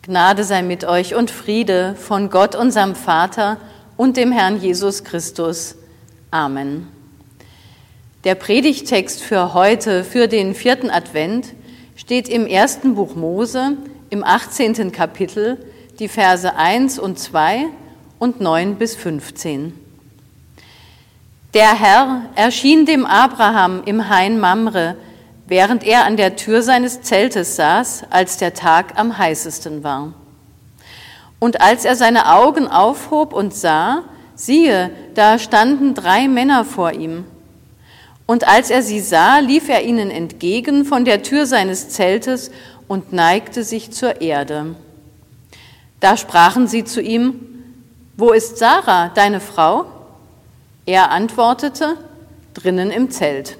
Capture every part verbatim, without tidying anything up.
Gnade sei mit euch und Friede von Gott, unserem Vater und dem Herrn Jesus Christus. Amen. Der Predigttext für heute, für den vierten Advent, steht im ersten Buch Mose, im achtzehnten Kapitel, die Verse eins und zwei und neun bis fünfzehn. Der Herr erschien dem Abraham im Hain Mamre, während er an der Tür seines Zeltes saß, als der Tag am heißesten war. Und als er seine Augen aufhob und sah, siehe, da standen drei Männer vor ihm. Und als er sie sah, lief er ihnen entgegen von der Tür seines Zeltes und neigte sich zur Erde. Da sprachen sie zu ihm: Wo ist Sarah, deine Frau? Er antwortete: Drinnen im Zelt.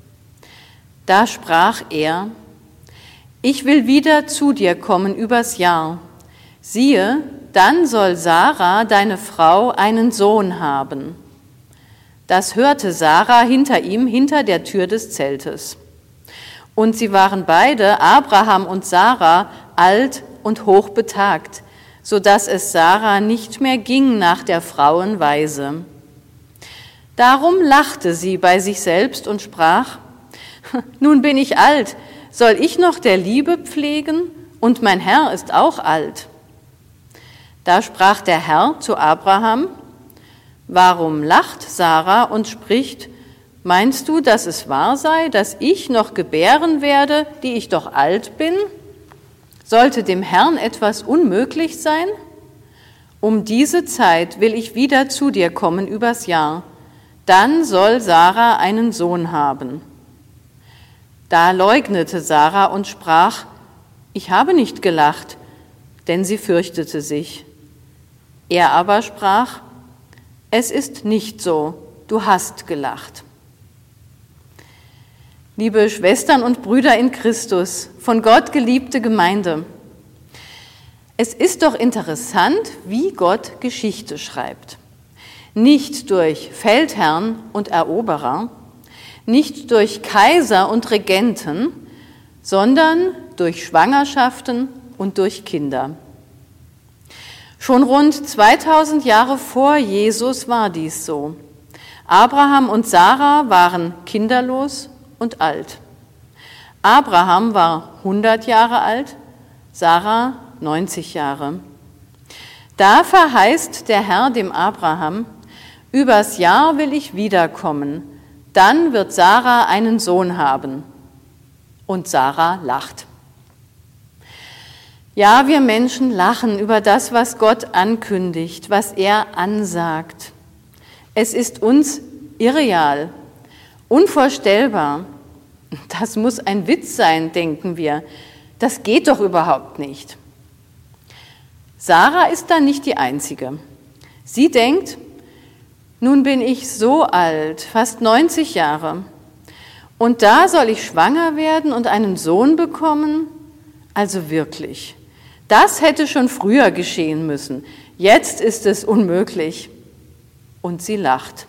Da sprach er: Ich will wieder zu dir kommen übers Jahr. Siehe, dann soll Sarah, deine Frau, einen Sohn haben. Das hörte Sarah hinter ihm, hinter der Tür des Zeltes. Und sie waren beide, Abraham und Sarah, alt und hochbetagt, so dass es Sarah nicht mehr ging nach der Frauenweise. Darum lachte sie bei sich selbst und sprach: Nun bin ich alt, soll ich noch der Liebe pflegen? Und mein Herr ist auch alt. Da sprach der Herr zu Abraham: Warum lacht Sarah und spricht: Meinst du, dass es wahr sei, dass ich noch gebären werde, die ich doch alt bin? Sollte dem Herrn etwas unmöglich sein? Um diese Zeit will ich wieder zu dir kommen übers Jahr. Dann soll Sarah einen Sohn haben. Da leugnete Sarah und sprach: Ich habe nicht gelacht, denn sie fürchtete sich. Er aber sprach: Es ist nicht so, du hast gelacht. Liebe Schwestern und Brüder in Christus, von Gott geliebte Gemeinde, es ist doch interessant, wie Gott Geschichte schreibt. Nicht durch Feldherren und Eroberer, nicht durch Kaiser und Regenten, sondern durch Schwangerschaften und durch Kinder. Schon rund zweitausend Jahre vor Jesus war dies so. Abraham und Sarah waren kinderlos und alt. Abraham war hundert Jahre alt, Sarah neunzig Jahre. Da verheißt der Herr dem Abraham: Übers Jahr will ich wiederkommen. Dann wird Sarah einen Sohn haben. Und Sarah lacht. Ja, wir Menschen lachen über das, was Gott ankündigt, was er ansagt. Es ist uns irreal, unvorstellbar. Das muss ein Witz sein, denken wir. Das geht doch überhaupt nicht. Sarah ist da nicht die Einzige. Sie denkt: Nun bin ich so alt, fast neunzig Jahre, und da soll ich schwanger werden und einen Sohn bekommen? Also wirklich, das hätte schon früher geschehen müssen. Jetzt ist es unmöglich. Und sie lacht.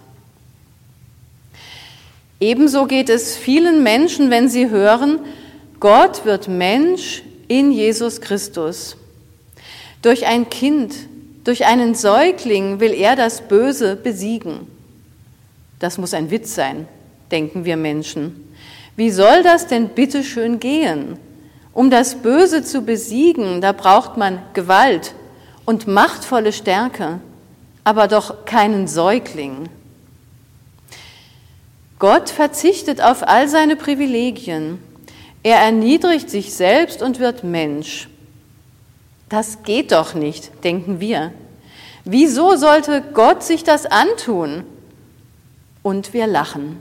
Ebenso geht es vielen Menschen, wenn sie hören: Gott wird Mensch in Jesus Christus. Durch ein Kind, durch einen Säugling will er das Böse besiegen. Das muss ein Witz sein, denken wir Menschen. Wie soll das denn bitte schön gehen? Um das Böse zu besiegen, da braucht man Gewalt und machtvolle Stärke, aber doch keinen Säugling. Gott verzichtet auf all seine Privilegien. Er erniedrigt sich selbst und wird Mensch. Das geht doch nicht, denken wir. Wieso sollte Gott sich das antun? Und wir lachen.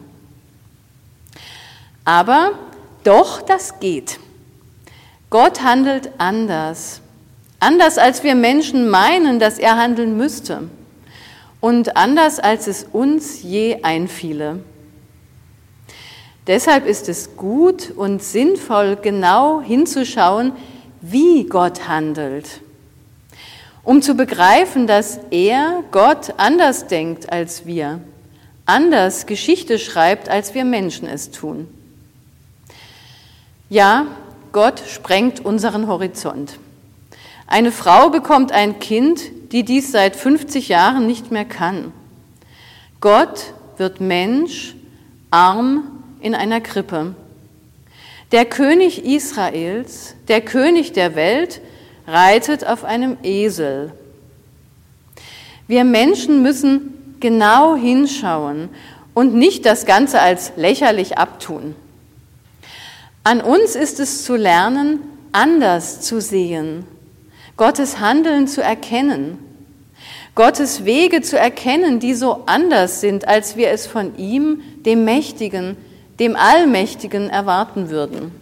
Aber doch, das geht. Gott handelt anders. Anders, als wir Menschen meinen, dass er handeln müsste. Und anders, als es uns je einfiele. Deshalb ist es gut und sinnvoll, genau hinzuschauen, wie Gott handelt, um zu begreifen, dass er, Gott, anders denkt als wir, anders Geschichte schreibt, als wir Menschen es tun. Ja, Gott sprengt unseren Horizont. Eine Frau bekommt ein Kind, die dies seit fünfzig Jahren nicht mehr kann. Gott wird Mensch, arm in einer Krippe. Der König Israels, der König der Welt, reitet auf einem Esel. Wir Menschen müssen genau hinschauen und nicht das Ganze als lächerlich abtun. An uns ist es zu lernen, anders zu sehen, Gottes Handeln zu erkennen, Gottes Wege zu erkennen, die so anders sind, als wir es von ihm, dem Mächtigen, dem Allmächtigen erwarten würden.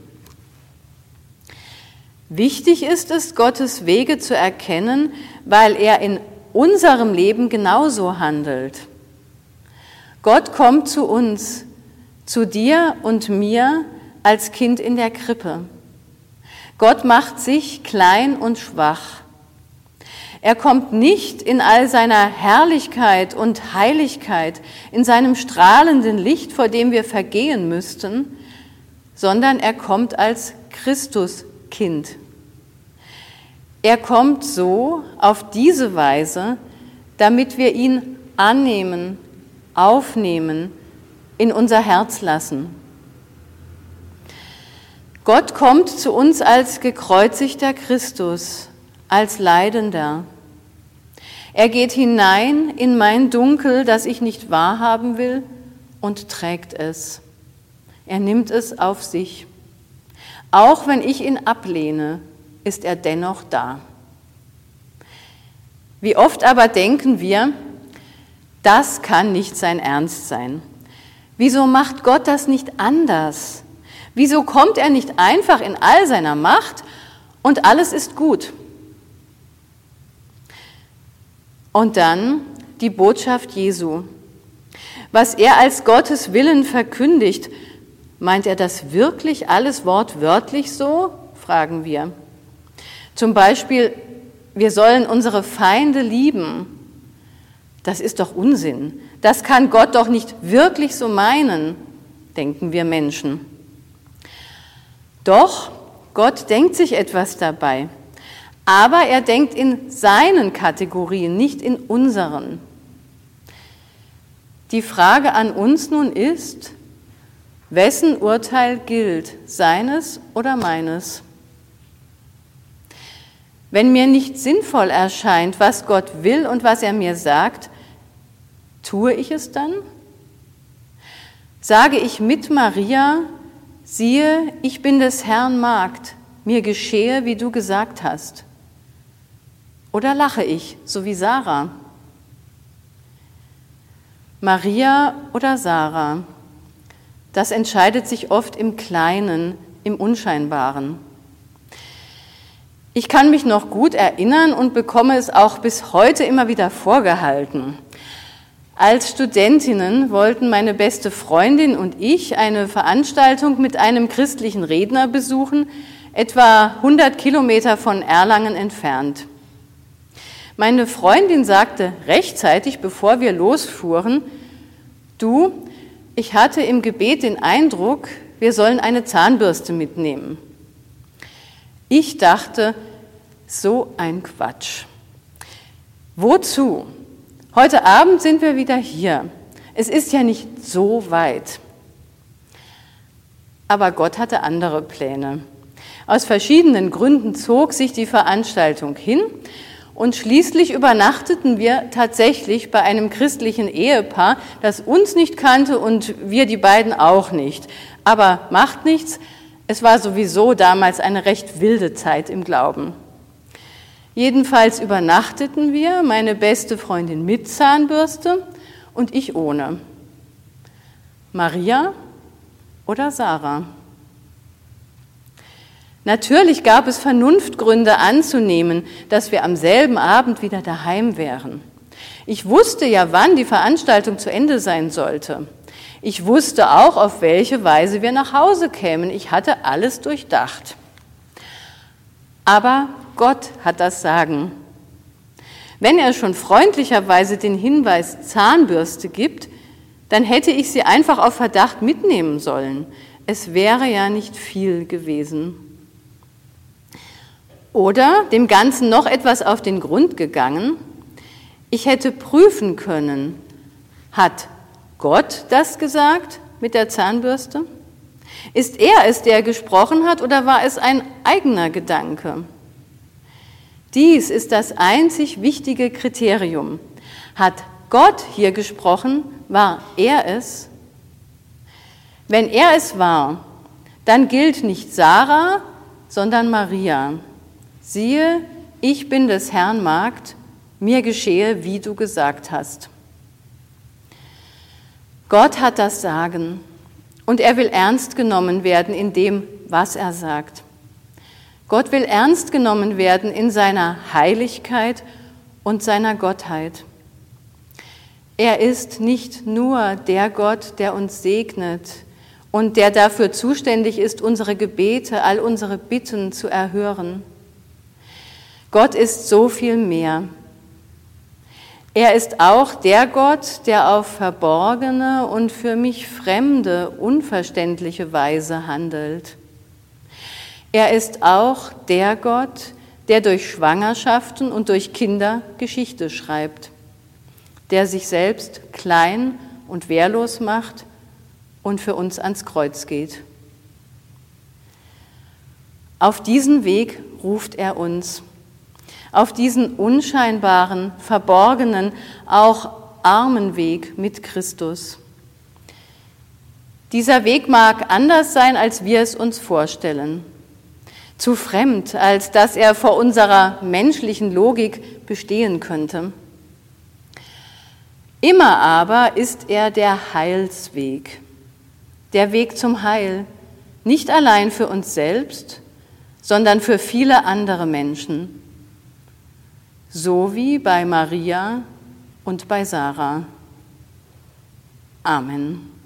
Wichtig ist es, Gottes Wege zu erkennen, weil er in unserem Leben genauso handelt. Gott kommt zu uns, zu dir und mir als Kind in der Krippe. Gott macht sich klein und schwach. Er kommt nicht in all seiner Herrlichkeit und Heiligkeit, in seinem strahlenden Licht, vor dem wir vergehen müssten, sondern er kommt als Christuskind. Er kommt so, auf diese Weise, damit wir ihn annehmen, aufnehmen, in unser Herz lassen. Gott kommt zu uns als gekreuzigter Christus, als Leidender. Er geht hinein in mein Dunkel, das ich nicht wahrhaben will, und trägt es. Er nimmt es auf sich. Auch wenn ich ihn ablehne, ist er dennoch da. Wie oft aber denken wir, das kann nicht sein Ernst sein. Wieso macht Gott das nicht anders? Wieso kommt er nicht einfach in all seiner Macht und alles ist gut? Und dann die Botschaft Jesu. Was er als Gottes Willen verkündigt, meint er das wirklich alles wortwörtlich so? Fragen wir. Zum Beispiel, wir sollen unsere Feinde lieben. Das ist doch Unsinn. Das kann Gott doch nicht wirklich so meinen, denken wir Menschen. Doch, Gott denkt sich etwas dabei. Aber er denkt in seinen Kategorien, nicht in unseren. Die Frage an uns nun ist, wessen Urteil gilt, seines oder meines? Wenn mir nicht sinnvoll erscheint, was Gott will und was er mir sagt, tue ich es dann? Sage ich mit Maria, siehe, ich bin des Herrn Magd, mir geschehe, wie du gesagt hast? Oder lache ich, so wie Sarah? Maria oder Sarah? Das entscheidet sich oft im Kleinen, im Unscheinbaren. Ich kann mich noch gut erinnern und bekomme es auch bis heute immer wieder vorgehalten. Als Studentinnen wollten meine beste Freundin und ich eine Veranstaltung mit einem christlichen Redner besuchen, etwa hundert Kilometer von Erlangen entfernt. Meine Freundin sagte rechtzeitig, bevor wir losfuhren, du, ich hatte im Gebet den Eindruck, wir sollen eine Zahnbürste mitnehmen. Ich dachte, so ein Quatsch. Wozu? Heute Abend sind wir wieder hier. Es ist ja nicht so weit. Aber Gott hatte andere Pläne. Aus verschiedenen Gründen zog sich die Veranstaltung hin und schließlich übernachteten wir tatsächlich bei einem christlichen Ehepaar, das uns nicht kannte und wir die beiden auch nicht. Aber macht nichts, es war sowieso damals eine recht wilde Zeit im Glauben. Jedenfalls übernachteten wir, meine beste Freundin mit Zahnbürste und ich ohne. Maria oder Sarah? Natürlich gab es Vernunftgründe anzunehmen, dass wir am selben Abend wieder daheim wären. Ich wusste ja, wann die Veranstaltung zu Ende sein sollte. Ich wusste auch, auf welche Weise wir nach Hause kämen. Ich hatte alles durchdacht. Aber Gott hat das Sagen. Wenn er schon freundlicherweise den Hinweis Zahnbürste gibt, dann hätte ich sie einfach auf Verdacht mitnehmen sollen. Es wäre ja nicht viel gewesen. Oder dem Ganzen noch etwas auf den Grund gegangen, ich hätte prüfen können, hat Gott das gesagt mit der Zahnbürste? Ist er es, der gesprochen hat, oder war es ein eigener Gedanke? Dies ist das einzig wichtige Kriterium. Hat Gott hier gesprochen, war er es? Wenn er es war, dann gilt nicht Sarah, sondern Maria. Siehe, ich bin des Herrn Magd, mir geschehe, wie du gesagt hast. Gott hat das Sagen und er will ernst genommen werden in dem, was er sagt. Gott will ernst genommen werden in seiner Heiligkeit und seiner Gottheit. Er ist nicht nur der Gott, der uns segnet und der dafür zuständig ist, unsere Gebete, all unsere Bitten zu erhören. Gott ist so viel mehr. Er ist auch der Gott, der auf verborgene und für mich fremde, unverständliche Weise handelt. Er ist auch der Gott, der durch Schwangerschaften und durch Kinder Geschichte schreibt, der sich selbst klein und wehrlos macht und für uns ans Kreuz geht. Auf diesen Weg ruft er uns. Auf diesen unscheinbaren, verborgenen, auch armen Weg mit Christus. Dieser Weg mag anders sein, als wir es uns vorstellen. Zu fremd, als dass er vor unserer menschlichen Logik bestehen könnte. Immer aber ist er der Heilsweg, der Weg zum Heil, nicht allein für uns selbst, sondern für viele andere Menschen. So wie bei Maria und bei Sarah. Amen.